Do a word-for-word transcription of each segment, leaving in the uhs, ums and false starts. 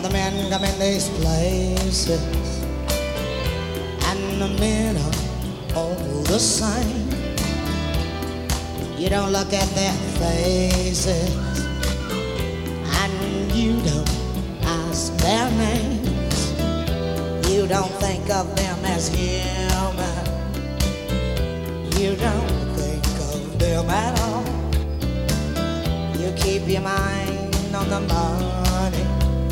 the men come in these places, and the men are all the same. You don't look at their faces, and you don't ask their names. You don't think of them as human. You don't think of them at all. You keep your mind on the money,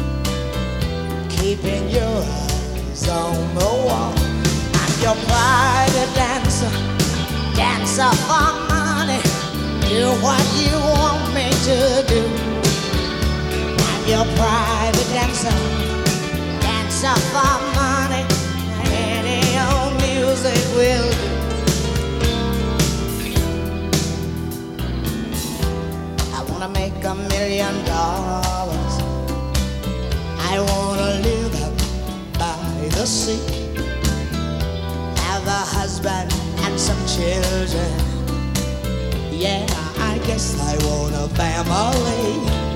keeping your eyes on the wall. I'm your private dancer, dancer for money. Do what you want me to do. I'm your private dancer, dancer for money. Any old music will do. I wanna make a million dollars. I wanna live up by the sea, have a husband and some children. Yeah, I guess I want a family.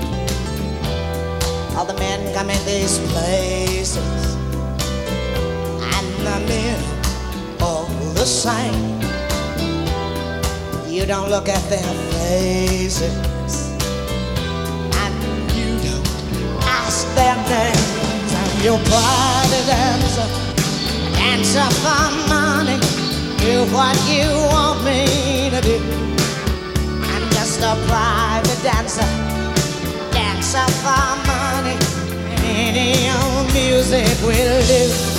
All the men come in these places, and the men all the same. You don't look at their faces, and you don't ask their names. I'm your private dancer, dancer for money. Do what you want me to do. Just a private dancer, dancer for money. Any old music will do.